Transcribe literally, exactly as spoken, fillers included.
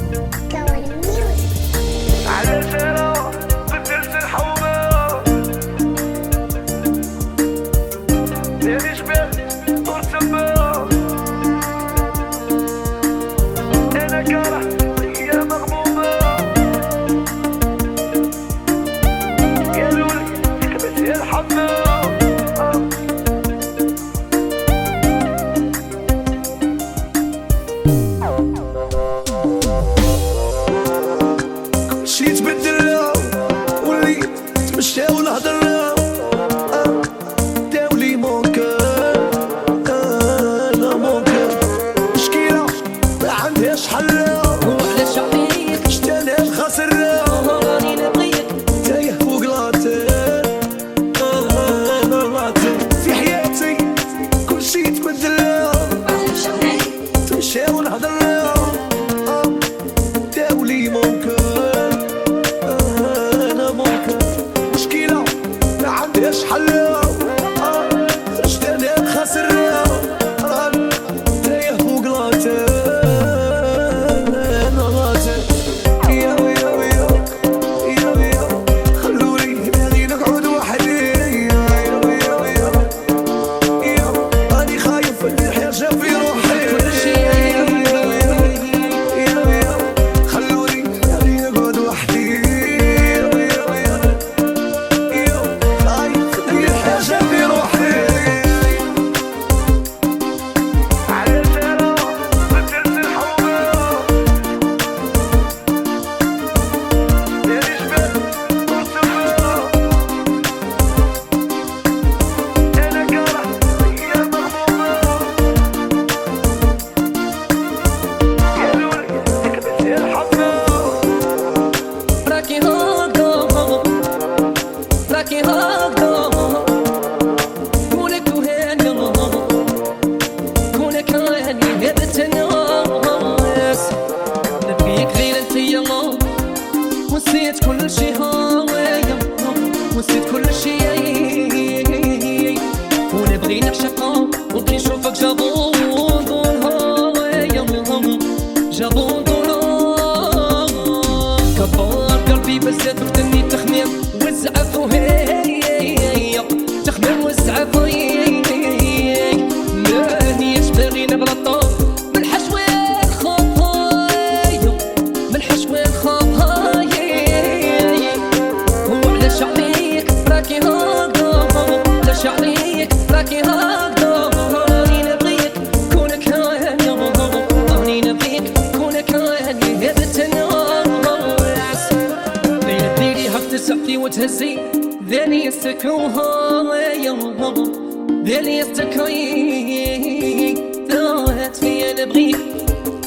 على سيرة بدلت الحومة ديالي جبال طول تما أنا كاره هي مغمومة قالولي كبت يا الحمى شي تبدل وليت تمشى ونهضر داولي مونكر انا مونكر مشكلة ما عندهاش حل وعلاش عليك شتانا الخاسر راني نبغيك تايه فوق لاتر انا لاتر في حياتي كل شي تبدل علاش عليك تمشى ونهضر داولي مونكر عندهاش حل خرجت انا خاسر تايه فوق لاتر انا لاتر يا ويا ويا يا ويا خلوني باغي نقعد وحدي يا ويا ويا يا راني خايف ندير حاجه في روحي يا ويا يا ويا خلوني باغي نقعد وحدي راكي هاكا راكي هاكا كونك وهاني كونك هاني هبت الناس نبيك غير انت يلا ونسيت كل شي هاوية ونسيت كل شي ونبغي نعشقها ونبغي نشوفك جابون هاوية جابون بزاف فتني تخميم والزعف وهي تخميم والزعف وهي مانيش باغي نغلط من حشوة الخطايا من حشوة الخطايا وعلاش عليك راكي هاكا علاش عليك راكي هاكا راني نبغيك كونك هاني راني نبغيك كونك هاني هبت تسعفي وتهزي ذاني يستكوها يا ذاني يستكوي ذات فيا نبغيك